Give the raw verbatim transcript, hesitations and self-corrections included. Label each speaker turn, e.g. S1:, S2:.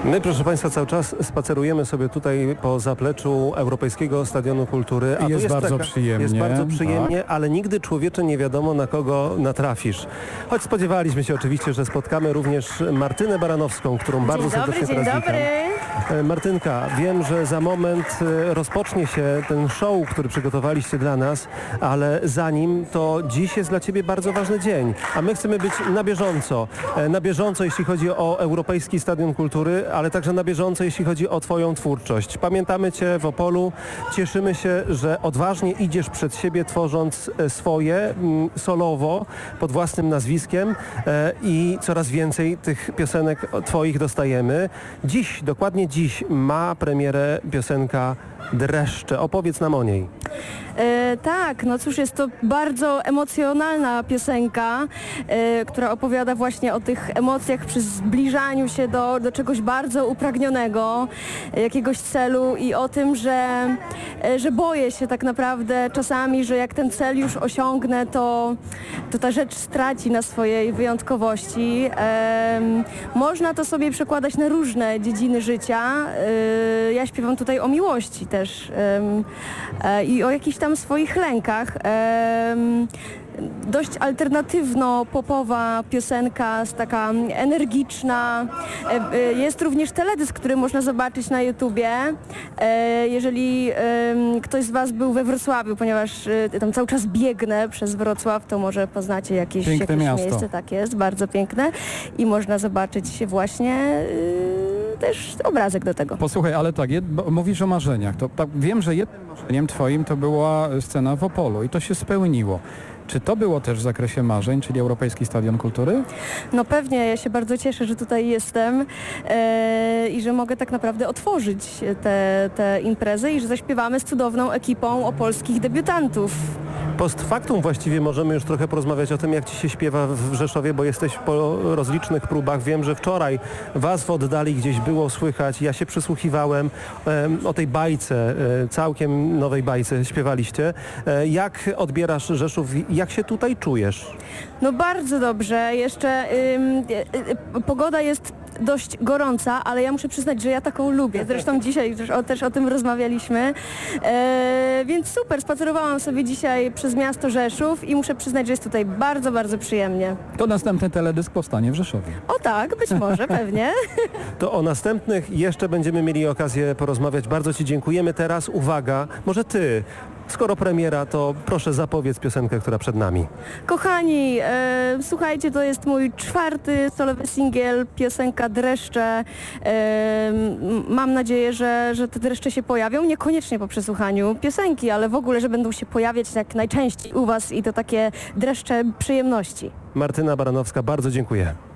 S1: My, proszę Państwa, cały czas spacerujemy sobie tutaj po zapleczu Europejskiego Stadionu Kultury. A
S2: Jest
S1: tu
S2: bardzo
S1: taka,
S2: przyjemnie,
S1: Jest bardzo przyjemnie,
S2: tak.
S1: ale nigdy, człowiecze, nie wiadomo, na kogo natrafisz. Choć spodziewaliśmy się oczywiście, że spotkamy również Martynę Baranowską, którą bardzo
S3: Dzień dobry,
S1: serdecznie
S3: dzień
S1: teraz
S3: dobry.
S1: witam. E, Martynka, wiem, że za moment e, rozpocznie się ten show, który przygotowaliście dla nas, ale zanim, to dziś jest dla Ciebie bardzo ważny dzień, a my chcemy być na bieżąco. E, Na bieżąco, jeśli chodzi o Europejski Stadion Kultury, ale także na bieżąco, jeśli chodzi o Twoją twórczość. Pamiętamy Cię w Opolu, cieszymy się, że odważnie idziesz przed siebie, tworząc e, swoje, mm, solowo, pod własnym nazwiskiem e, i coraz więcej tych piosenek Twoich dostajemy. Dziś, dokładnie dziś ma premierę piosenka Dreszcze. Opowiedz nam o niej.
S3: E, tak, no cóż, jest to bardzo emocjonalna piosenka, e, która opowiada właśnie o tych emocjach przy zbliżaniu się do, do czegoś bardzo upragnionego, e, jakiegoś celu i o tym, że, e, że boję się tak naprawdę czasami, że jak ten cel już osiągnę, to, to ta rzecz straci na swojej wyjątkowości. E, można to sobie przekładać na różne dziedziny życia. E, ja śpiewam tutaj o miłości też e, e, i o jakichś tam swoich lękach. Ehm, dość alternatywno-popowa piosenka, jest taka energiczna. E, e, jest również teledysk, który można zobaczyć na YouTubie. E, jeżeli e, ktoś z Was był we Wrocławiu, ponieważ e, tam cały czas biegnę przez Wrocław, to może poznacie jakieś,
S2: Piękne
S3: jakieś
S2: miasto.
S3: miejsce. Tak jest, bardzo piękne. I można zobaczyć właśnie e, też obrazek do tego.
S2: Posłuchaj, ale tak, jed, bo mówisz o marzeniach. To, tak, wiem, że jednym marzeniem twoim to była scena w Opolu i to się spełniło. Czy to było też w zakresie marzeń, czyli Europejski Stadion Kultury?
S3: No pewnie, ja się bardzo cieszę, że tutaj jestem e, i że mogę tak naprawdę otworzyć te, te imprezy i że zaśpiewamy z cudowną ekipą opolskich debiutantów.
S1: Post factum właściwie możemy już trochę porozmawiać o tym, jak Ci się śpiewa w Rzeszowie, bo jesteś po rozlicznych próbach. Wiem, że wczoraj Was w oddali gdzieś było słychać. Ja się przysłuchiwałem em, o tej bajce, e, całkiem nowej bajce śpiewaliście. E, jak odbierasz Rzeszów? Jak się tutaj czujesz?
S3: No bardzo dobrze, jeszcze ym, y, y, pogoda jest dość gorąca, ale ja muszę przyznać, że ja taką lubię. Zresztą dzisiaj też o, też o tym rozmawialiśmy. E, więc super, spacerowałam sobie dzisiaj przez miasto Rzeszów i muszę przyznać, że jest tutaj bardzo, bardzo przyjemnie.
S2: To następny teledysk powstanie w Rzeszowie.
S3: O tak, być może, pewnie.
S1: To o następnych jeszcze będziemy mieli okazję porozmawiać. Bardzo Ci dziękujemy. Teraz uwaga, może Ty, skoro premiera, to proszę zapowiedz piosenkę, która przed nami.
S3: Kochani, e, słuchajcie, to jest mój czwarty solowy singiel, piosenka Dreszcze. E, m, mam nadzieję, że, że te dreszcze się pojawią, niekoniecznie po przesłuchaniu piosenki, ale w ogóle, że będą się pojawiać jak najczęściej u Was i to takie dreszcze przyjemności.
S1: Martyna Baranowska, bardzo dziękuję.